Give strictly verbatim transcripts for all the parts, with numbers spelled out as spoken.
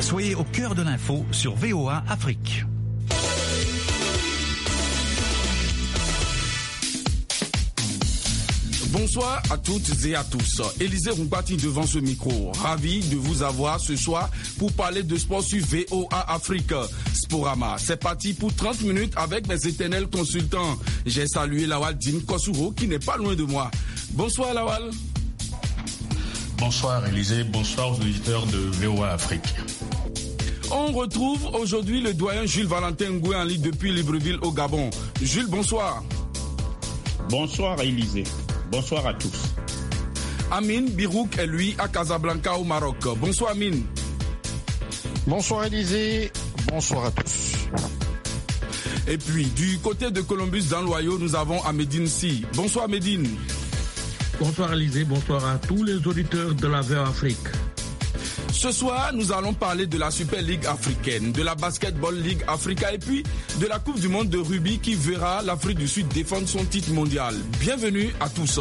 Soyez au cœur de l'info sur V O A Afrique. Bonsoir à toutes et à tous. Élisée Rumpati devant ce micro. Ravi de vous avoir ce soir pour parler de sport sur V O A Afrique. Sporama, c'est parti pour trente minutes avec mes éternels consultants. J'ai salué Lawal Dim Kosuro qui n'est pas loin de moi. Bonsoir Lawal. Bonsoir Élisée, bonsoir aux auditeurs de V O A Afrique. On retrouve aujourd'hui le doyen Jules Valentin Ngoué en ligne depuis Libreville au Gabon. Jules, bonsoir. Bonsoir Élisée. Bonsoir à tous. Amine Birouk est lui à Casablanca au Maroc. Bonsoir Amine. Bonsoir Élisée. Bonsoir à tous. Et puis du côté de Columbus dans l'Ohio, nous avons Amédine Si. Bonsoir Amédine. Bonsoir Élisée, bonsoir à tous les auditeurs de la V O A Afrique. Ce soir, nous allons parler de la Super League africaine, de la Basketball League Africa et puis de la Coupe du monde de rugby qui verra l'Afrique du Sud défendre son titre mondial. Bienvenue à tous.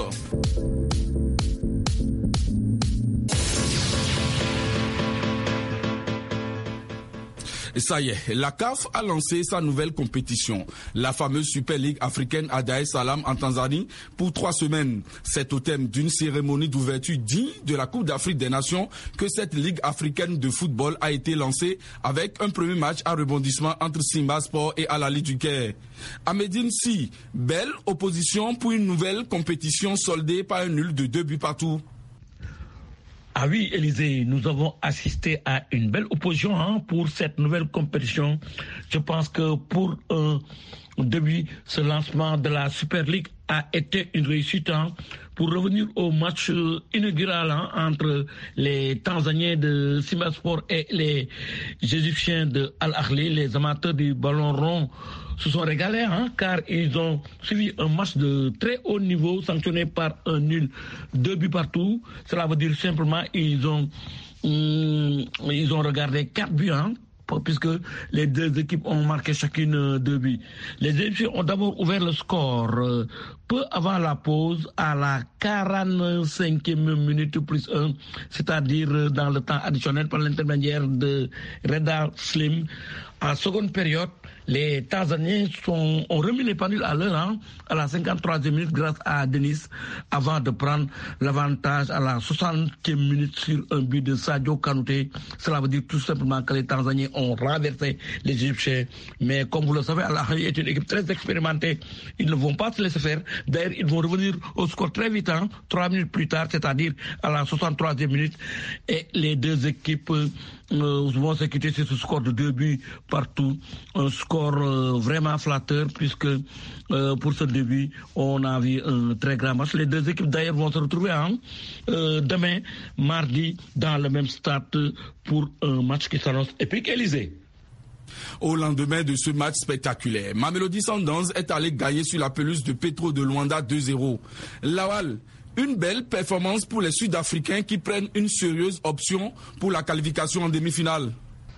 Et ça y est, la C A F a lancé sa nouvelle compétition, la fameuse Super League africaine à Dar es Salaam en Tanzanie pour trois semaines. C'est au thème d'une cérémonie d'ouverture digne de la Coupe d'Afrique des Nations que cette Ligue africaine de football a été lancée avec un premier match à rebondissement entre Simba Sport et Al Ahly du Caire. Amédine Si, belle opposition pour une nouvelle compétition soldée par un nul de deux buts partout. Ah oui, Élisée, nous avons assisté à une belle opposition hein, pour cette nouvelle compétition. Je pense que pour un début, ce lancement de la Super League a été une réussite. Hein, pour revenir au match inaugural hein, entre les Tanzaniens de Simba Sport et les Égyptiens de Al Ahly, les amateurs du ballon rond se sont régalés hein, car ils ont suivi un match de très haut niveau sanctionné par un nul, deux buts partout. Cela veut dire simplement ils ont hum, ils ont regardé quatre buts hein, puisque les deux équipes ont marqué chacune deux buts. Les Égyptiens ont d'abord ouvert le score euh, peu avant la pause à la quarante-cinquième minute plus un, c'est-à-dire dans le temps additionnel par l'intermédiaire de Reda Slim. En seconde période, les Tanzaniens sont, ont remis les pendules à l'heure hein, à la cinquante-troisième minute grâce à Denis avant de prendre l'avantage à la soixantième minute sur un but de Sadio Kanouté. Cela veut dire tout simplement que les Tanzaniens ont renversé les Égyptiens. Mais comme vous le savez, Al Ahly est une équipe très expérimentée. Ils ne vont pas se laisser faire. D'ailleurs, ils vont revenir au score très vite, hein, trois minutes plus tard, c'est-à-dire à la soixante-troisième minute. Et les deux équipes euh, vont se quitter sur ce score de deux buts partout. Un score euh, vraiment flatteur puisque euh, pour ce début, on a vu un très grand match. Les deux équipes d'ailleurs vont se retrouver hein, euh, demain, mardi, dans le même stade pour un match qui s'annonce épique. Élisée. Au lendemain de ce match spectaculaire, Mamelodi Sundowns est allé gagner sur la pelouse de Petro de Luanda deux zéro. Lawal, une belle performance pour les Sud-Africains qui prennent une sérieuse option pour la qualification en demi-finale.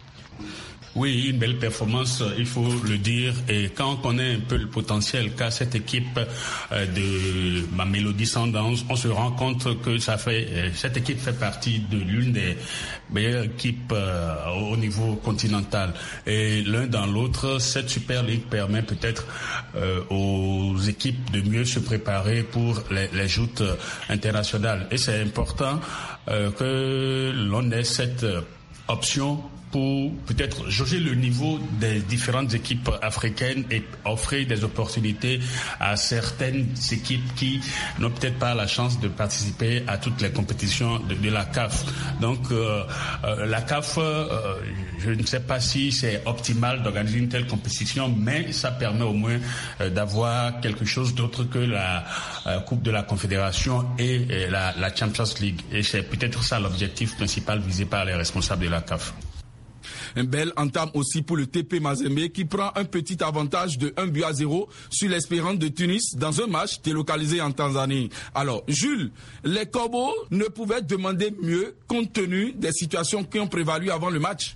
Oui, une belle performance, il faut le dire. Et quand on connaît un peu le potentiel qu'a cette équipe de Mamelodi Sundowns, on se rend compte que ça fait, cette équipe fait partie de l'une des meilleures équipes au niveau continental. Et l'un dans l'autre, cette Super League permet peut-être aux équipes de mieux se préparer pour les, les joutes internationales. Et c'est important que l'on ait cette option pour peut-être jauger le niveau des différentes équipes africaines et offrir des opportunités à certaines équipes qui n'ont peut-être pas la chance de participer à toutes les compétitions de, de la C A F. Donc euh, euh, la C A F, euh, je ne sais pas si c'est optimal d'organiser une telle compétition, mais ça permet au moins euh, d'avoir quelque chose d'autre que la euh, Coupe de la Confédération et, et la, la Champions League. Et c'est peut-être ça l'objectif principal visé par les responsables de la C A F. Un bel entame aussi pour le T P Mazembe qui prend un petit avantage de un but à zéro sur l'Espérance de Tunis dans un match délocalisé en Tanzanie. Alors, Jules, les Corbeaux ne pouvaient demander mieux compte tenu des situations qui ont prévalu avant le match.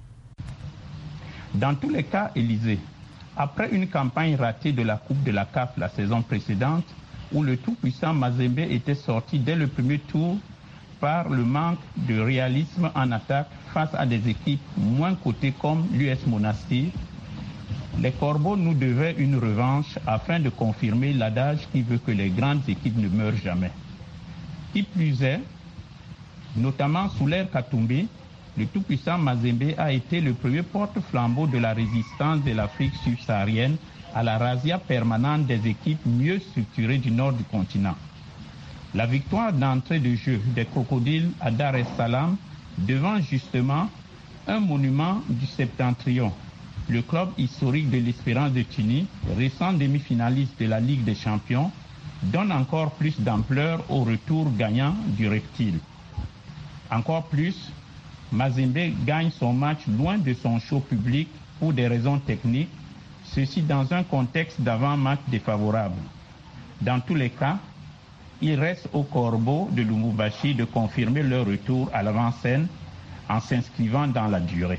Dans tous les cas, Élisée, après une campagne ratée de la Coupe de la C A F la saison précédente, où le tout-puissant Mazembe était sorti dès le premier tour par le manque de réalisme en attaque face à des équipes moins cotées comme l'U S Monastir, les Corbeaux nous devaient une revanche afin de confirmer l'adage qui veut que les grandes équipes ne meurent jamais. Qui plus est, notamment sous l'ère Katumbi, le tout-puissant Mazembe a été le premier porte-flambeau de la résistance de l'Afrique subsaharienne à la razzia permanente des équipes mieux structurées du nord du continent. La victoire d'entrée de jeu des Crocodiles à Dar es Salaam devant justement un monument du Septentrion, le club historique de l'Espérance de Tunis, récent demi-finaliste de la Ligue des Champions, donne encore plus d'ampleur au retour gagnant du Reptile. Encore plus, Mazembe gagne son match loin de son show public pour des raisons techniques, ceci dans un contexte d'avant-match défavorable. Dans tous les cas, il reste aux Corbeaux de Lubumbashi de confirmer leur retour à l'avant-scène en s'inscrivant dans la durée.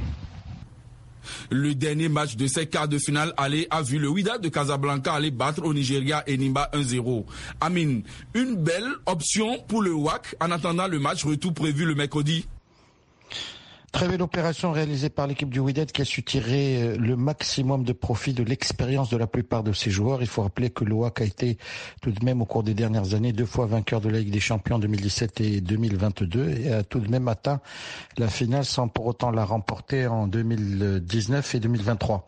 Le dernier match de ces quarts de finale aller a vu le Wydad de Casablanca aller battre au Nigeria Enyimba un zéro. Amine, une belle option pour le W A C en attendant le match retour prévu le mercredi. Très belle opération réalisée par l'équipe du Wydad qui a su tirer le maximum de profit de l'expérience de la plupart de ses joueurs. Il faut rappeler que l'O A C a été tout de même au cours des dernières années deux fois vainqueur de la Ligue des Champions en deux mille dix-sept et deux mille vingt-deux et a tout de même atteint la finale sans pour autant la remporter en deux mille dix-neuf et deux mille vingt-trois.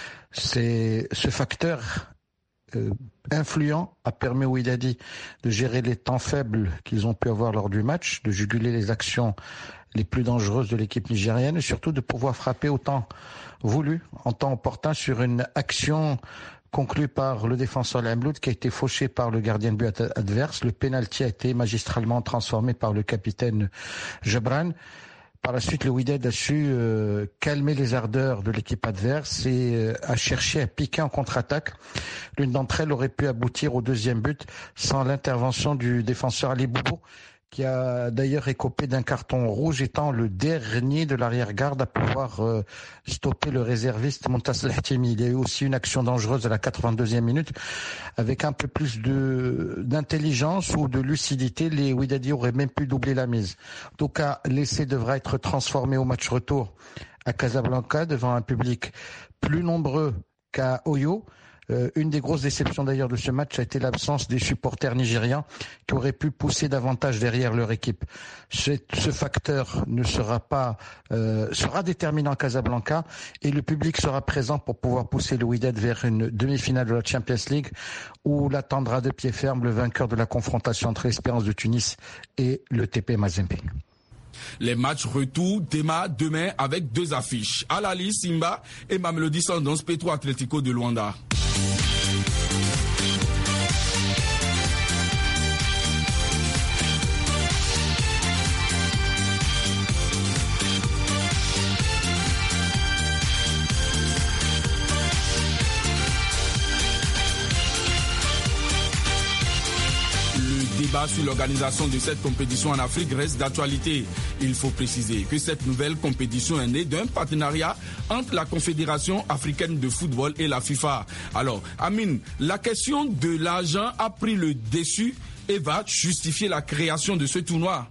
C'est ce facteur euh, influent a permis aux Wydadi de gérer les temps faibles qu'ils ont pu avoir lors du match, de juguler les actions les plus dangereuses de l'équipe nigérienne et surtout de pouvoir frapper au temps voulu, en temps opportun sur une action conclue par le défenseur Lemloud qui a été fauché par le gardien de but adverse. Le pénalty a été magistralement transformé par le capitaine Gebran. Par la suite, le Wydad a su euh, calmer les ardeurs de l'équipe adverse et euh, a cherché à piquer en contre-attaque. L'une d'entre elles aurait pu aboutir au deuxième but sans l'intervention du défenseur Ali Boubou, qui a d'ailleurs écopé d'un carton rouge, étant le dernier de l'arrière-garde à pouvoir euh, stopper le réserviste Montas Lahtimi. Il y a eu aussi une action dangereuse à la quatre-vingt-deuxième minute. Avec un peu plus de d'intelligence ou de lucidité, les Wydadi auraient même pu doubler la mise. En tout cas, l'essai devra être transformé au match retour à Casablanca devant un public plus nombreux qu'à Oyo. Euh, une des grosses déceptions d'ailleurs de ce match a été l'absence des supporters nigérians qui auraient pu pousser davantage derrière leur équipe. Ce, ce facteur ne sera pas euh, sera déterminant à Casablanca et le public sera présent pour pouvoir pousser le Wydad vers une demi-finale de la Champions League où l'attendra de pied ferme le vainqueur de la confrontation entre l'Espérance de Tunis et le T P Mazembe. Les matchs retour démarrent demain avec deux affiches. Al Ahly Simba et Mamelodi Sundowns Petro Atlético de Luanda. Le débat sur l'organisation de cette compétition en Afrique reste d'actualité. Il faut préciser que cette nouvelle compétition est née d'un partenariat entre la Confédération africaine de football et la FIFA. Alors, Amine, la question de l'argent a pris le dessus et va justifier la création de ce tournoi.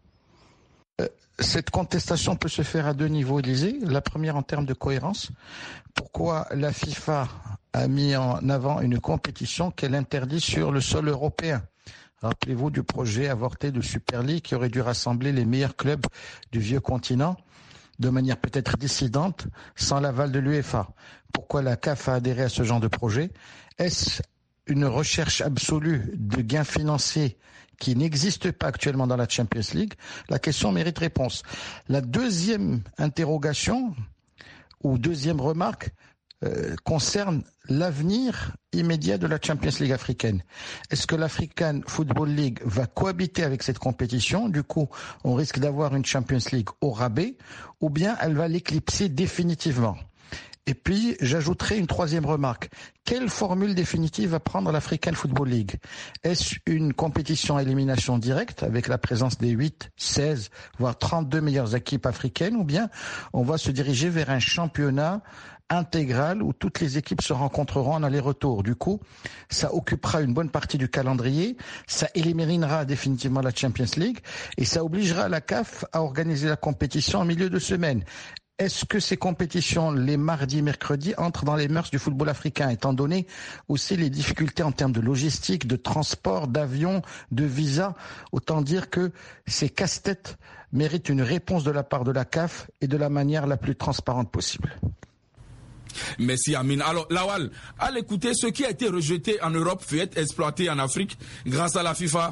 Cette contestation peut se faire à deux niveaux, Élysée. La première en termes de cohérence. Pourquoi la FIFA a mis en avant une compétition qu'elle interdit sur le sol européen ? Rappelez-vous du projet avorté de Super League qui aurait dû rassembler les meilleurs clubs du vieux continent de manière peut-être dissidente, sans l'aval de l'U E F A. Pourquoi la C A F a adhéré à ce genre de projet ? Est-ce une recherche absolue de gains financiers qui n'existe pas actuellement dans la Champions League ? La question mérite réponse. La deuxième interrogation, ou deuxième remarque, euh, concerne l'avenir immédiat de la Champions League africaine. Est-ce que l'African Football League va cohabiter avec cette compétition ? Du coup, on risque d'avoir une Champions League au rabais, ou bien elle va l'éclipser définitivement ? Et puis, j'ajouterai une troisième remarque. Quelle formule définitive va prendre l'African Football League? Est-ce une compétition à élimination directe avec la présence des huit, seize, voire trente-deux meilleures équipes africaines, ou bien on va se diriger vers un championnat intégral où toutes les équipes se rencontreront en aller-retour? Du coup, ça occupera une bonne partie du calendrier, ça éliminera définitivement la Champions League et ça obligera la C A F à organiser la compétition en milieu de semaine. Est-ce que ces compétitions, les mardis, mercredis, entrent dans les mœurs du football africain, étant donné aussi les difficultés en termes de logistique, de transport, d'avion, de visa? Autant dire que ces casse-têtes méritent une réponse de la part de la C A F et de la manière la plus transparente possible. Merci Amine. Alors Lawal, à l'écouter, ce qui a été rejeté en Europe peut être exploité en Afrique grâce à la FIFA.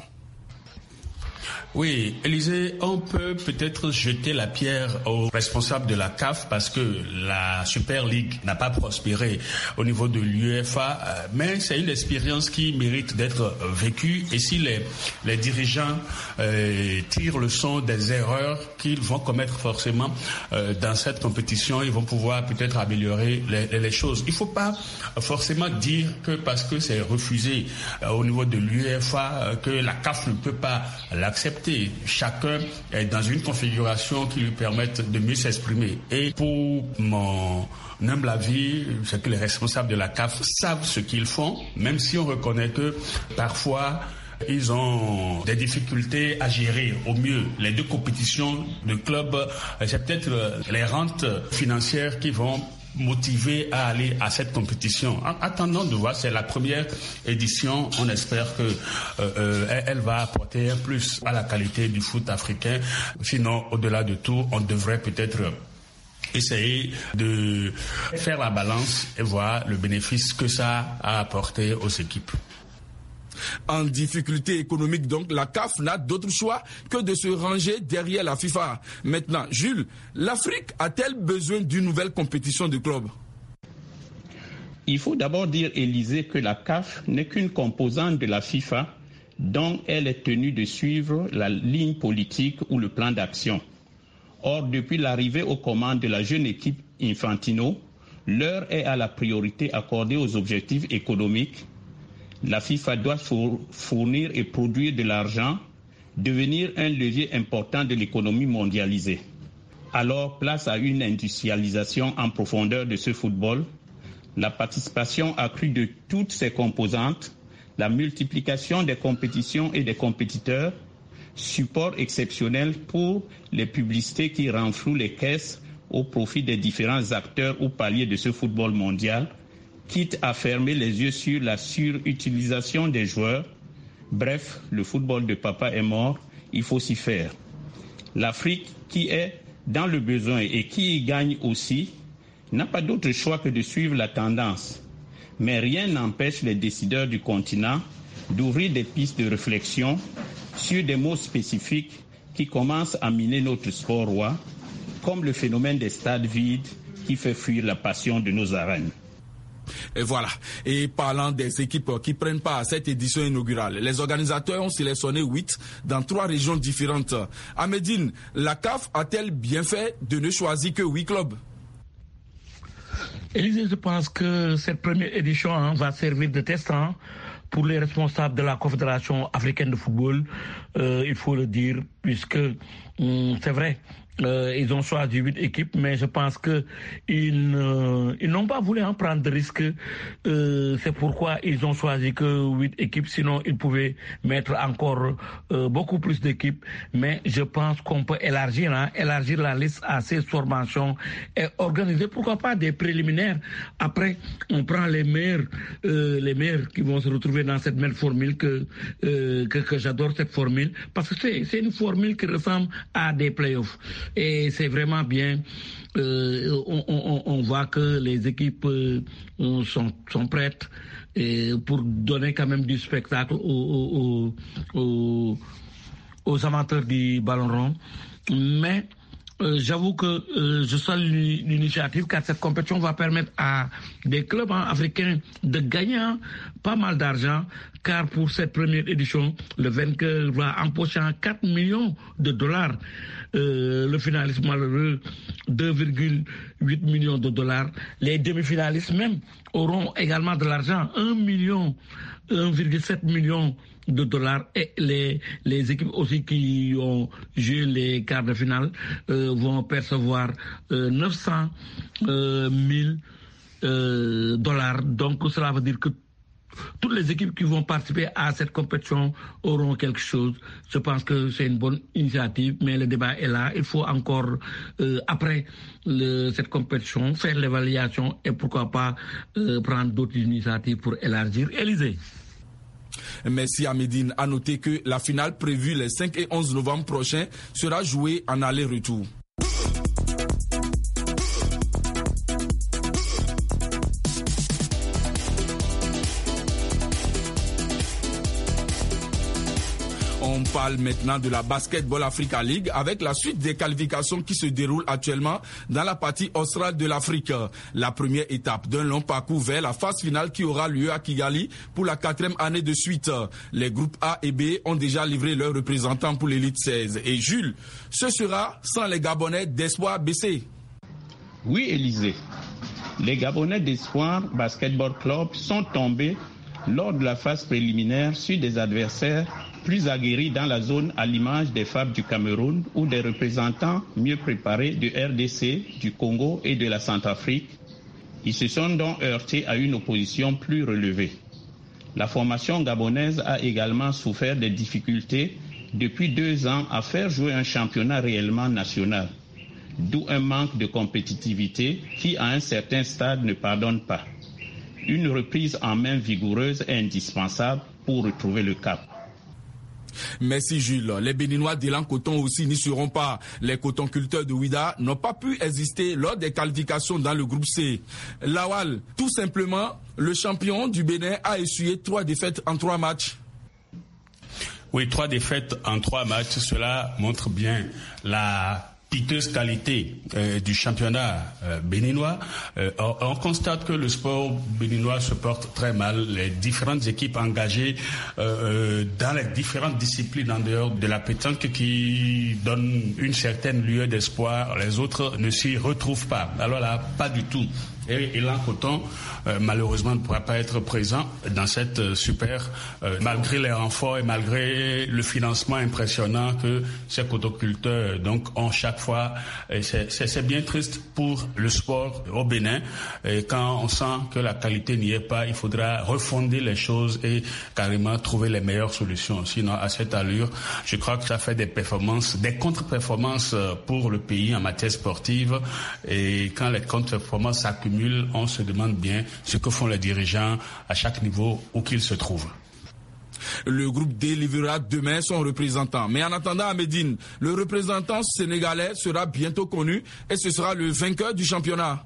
Oui, Élisée, on peut peut-être jeter la pierre aux responsables de la C A F parce que la Super League n'a pas prospéré au niveau de l'U E F A, mais c'est une expérience qui mérite d'être vécue et si les, les dirigeants euh, tirent le son des erreurs qu'ils vont commettre forcément euh, dans cette compétition, ils vont pouvoir peut-être améliorer les, les choses. Il ne faut pas forcément dire que parce que c'est refusé euh, au niveau de l'U E F A euh, que la C A F ne peut pas l'accepter. Chacun est dans une configuration qui lui permette de mieux s'exprimer. Et pour mon humble avis, c'est que les responsables de la C A F savent ce qu'ils font, même si on reconnaît que parfois ils ont des difficultés à gérer au mieux les deux compétitions de clubs. C'est peut-être les rentes financières qui vont motivé à aller à cette compétition. En attendant de voir, c'est la première édition. On espère que euh, euh, elle va apporter un plus à la qualité du foot africain. Sinon, au-delà de tout, on devrait peut-être essayer de faire la balance et voir le bénéfice que ça a apporté aux équipes. En difficulté économique, donc, la C A F n'a d'autre choix que de se ranger derrière la FIFA. Maintenant, Jules, l'Afrique a-t-elle besoin d'une nouvelle compétition de clubs? Il faut d'abord dire, Élisée, que la C A F n'est qu'une composante de la FIFA dont elle est tenue de suivre la ligne politique ou le plan d'action. Or, depuis l'arrivée aux commandes de la jeune équipe Infantino, l'heure est à la priorité accordée aux objectifs économiques. La FIFA doit fournir et produire de l'argent, devenir un levier important de l'économie mondialisée. Alors, place à une industrialisation en profondeur de ce football, la participation accrue de toutes ses composantes, la multiplication des compétitions et des compétiteurs, support exceptionnel pour les publicités qui renflouent les caisses au profit des différents acteurs ou paliers de ce football mondial, quitte à fermer les yeux sur la surutilisation des joueurs. Bref, le football de papa est mort, il faut s'y faire. L'Afrique, qui est dans le besoin et qui y gagne aussi, n'a pas d'autre choix que de suivre la tendance. Mais rien n'empêche les décideurs du continent d'ouvrir des pistes de réflexion sur des mots spécifiques qui commencent à miner notre sport roi, comme le phénomène des stades vides qui fait fuir la passion de nos arènes. Et voilà. Et parlant des équipes qui prennent part à cette édition inaugurale, les organisateurs ont sélectionné huit dans trois régions différentes. À Médine, la C A F a-t-elle bien fait de ne choisir que huit clubs? Élisée, je pense que cette première édition hein, va servir de test hein, pour les responsables de la Confédération africaine de football. Euh, il faut le dire, puisque hum, c'est vrai. Euh, ils ont choisi huit équipes, mais je pense que ils, euh, ils n'ont pas voulu en prendre de risques. Euh, c'est pourquoi ils ont choisi que huit équipes. Sinon, ils pouvaient mettre encore euh, beaucoup plus d'équipes. Mais je pense qu'on peut élargir, hein, élargir la liste à ces formations et organiser, pourquoi pas, des préliminaires. Après, on prend les meilleurs, euh, les meilleurs qui vont se retrouver dans cette même formule que euh, que, que j'adore cette formule, parce que c'est, c'est une formule qui ressemble à des playoffs. Et c'est vraiment bien. Euh, on, on, on voit que les équipes euh, sont, sont prêtes et pour donner quand même du spectacle aux, aux, aux, aux amateurs du ballon rond. Mais Euh, j'avoue que euh, je salue l'initiative car cette compétition va permettre à des clubs hein, africains de gagner hein, pas mal d'argent car pour cette première édition, le vainqueur va empocher quatre millions de dollars. Euh, le finaliste malheureux, deux virgule huit millions de dollars. Les demi-finalistes même auront également de l'argent, un million, un virgule sept million de dollars, et les, les équipes aussi qui ont joué les quarts de finale euh, vont percevoir euh, neuf cent mille euh, dollars. Donc cela veut dire que toutes les équipes qui vont participer à cette compétition auront quelque chose. Je pense que c'est une bonne initiative, mais le débat est là. Il faut encore, euh, après le, cette compétition, faire l'évaluation et pourquoi pas euh, prendre d'autres initiatives pour élargir. Élysée. Merci Amédine. À noter que la finale prévue les cinq et onze novembre prochains sera jouée en aller-retour. On parle maintenant de la Basketball Africa League avec la suite des qualifications qui se déroulent actuellement dans la partie australe de l'Afrique. La première étape d'un long parcours vers la phase finale qui aura lieu à Kigali pour la quatrième année de suite. Les groupes A et B ont déjà livré leurs représentants pour l'élite seize. Et Jules, ce sera sans les Gabonais d'Espoir B C. Oui, Élysée. Les Gabonais d'Espoir Basketball Club sont tombés lors de la phase préliminaire sur des adversaires plus aguerris dans la zone à l'image des F A B du Cameroun ou des représentants mieux préparés du R D C, du Congo et de la Centrafrique. Ils se sont donc heurtés à une opposition plus relevée. La formation gabonaise a également souffert des difficultés depuis deux ans à faire jouer un championnat réellement national, d'où un manque de compétitivité qui à un certain stade ne pardonne pas. Une reprise en main vigoureuse est indispensable pour retrouver le cap. Merci Jules. Les Béninois d'Élan Coton aussi n'y seront pas. Les cotonculteurs de Ouida n'ont pas pu exister lors des qualifications dans le groupe C. Lawal, tout simplement, le champion du Bénin a essuyé trois défaites en trois matchs. Oui, trois défaites en trois matchs, cela montre bien la piteuse qualité euh, du championnat euh, béninois. Euh, on, on constate que le sport béninois se porte très mal. Les différentes équipes engagées euh, dans les différentes disciplines en dehors de la pétanque qui donnent une certaine lueur d'espoir, les autres ne s'y retrouvent pas. Alors là, pas du tout. Et Élan Coton, euh, malheureusement, ne pourra pas être présent dans cette euh, super, euh, malgré les renforts et malgré le financement impressionnant que ces cotoculteurs donc ont chaque fois. Et c'est, c'est, c'est bien triste pour le sport au Bénin. Et quand on sent que la qualité n'y est pas, il faudra refonder les choses et carrément trouver les meilleures solutions. Sinon, à cette allure, je crois que ça fait des performances, des contre-performances pour le pays en matière sportive. Et quand les contre-performances s'accumulent, on se demande bien ce que font les dirigeants à chaque niveau où qu'ils se trouvent. Le groupe D livrera demain son représentant. Mais en attendant, à Médine, le représentant sénégalais sera bientôt connu et ce sera le vainqueur du championnat.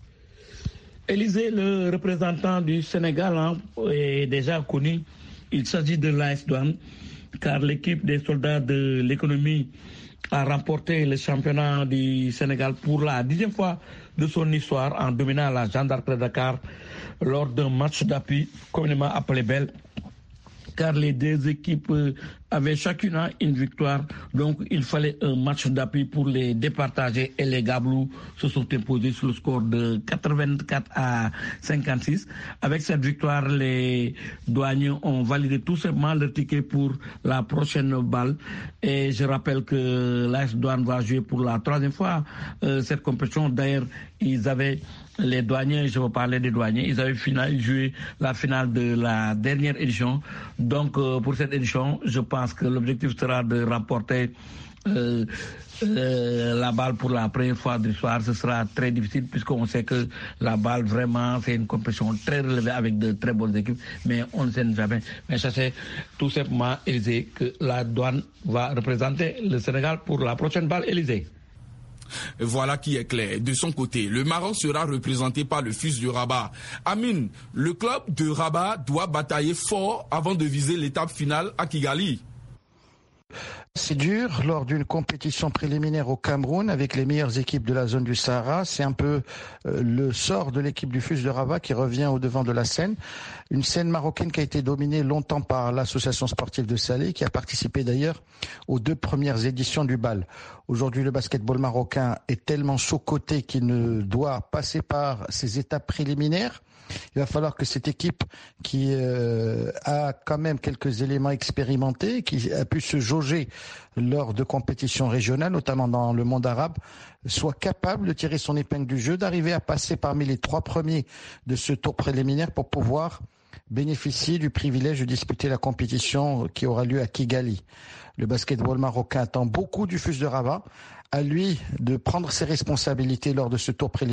Élysée, le représentant du Sénégal hein, est déjà connu. Il s'agit de l'A S Douanes, car l'équipe des soldats de l'économie a remporté le championnat du Sénégal pour la dixième fois de son histoire en dominant la Jeanne d'Arc de Dakar lors d'un match d'appui communément appelé Belle, car les deux équipes avaient chacune une victoire, donc il fallait un match d'appui pour les départager et les Gablous se sont imposés sur le score de quatre-vingt-quatre à cinquante-six. Avec cette victoire, les douaniers ont validé tout simplement le ticket pour la prochaine balle et je rappelle que l'A S Douanes va jouer pour la troisième fois euh, cette compétition. D'ailleurs, ils avaient les douaniers, je veux parler des douaniers, ils avaient final, joué la finale de la dernière édition. Donc euh, pour cette édition, je pense que l'objectif sera de remporter euh, euh, la balle pour la première fois de l'histoire. Ce sera très difficile puisqu'on sait que la balle vraiment c'est une compétition très relevée avec de très bonnes équipes, mais on ne sait jamais. Mais ça c'est tout simplement Élysée que la douane va représenter le Sénégal pour la prochaine balle. Élysée. Voilà qui est clair. De son côté, le Maroc sera représenté par le fils du Rabat. Amine, le club de Rabat doit batailler fort avant de viser l'étape finale à Kigali. C'est dur lors d'une compétition préliminaire au Cameroun avec les meilleures équipes de la zone du Sahara. C'est un peu euh, le sort de l'équipe du F U S de Rabat qui revient au devant de la scène. Une scène marocaine qui a été dominée longtemps par l'association sportive de Salé, qui a participé d'ailleurs aux deux premières éditions du B A L. Aujourd'hui, le basketball marocain est tellement sous-coté qu'il ne doit passer par ces étapes préliminaires. Il va falloir que cette équipe qui euh, a quand même quelques éléments expérimentés, qui a pu se jauger lors de compétitions régionales, notamment dans le monde arabe, soit capable de tirer son épingle du jeu, d'arriver à passer parmi les trois premiers de ce tour préliminaire pour pouvoir bénéficier du privilège de disputer la compétition qui aura lieu à Kigali. Le basketball marocain attend beaucoup du F U S de Rabat. À lui de prendre ses responsabilités lors de ce tour préliminaire.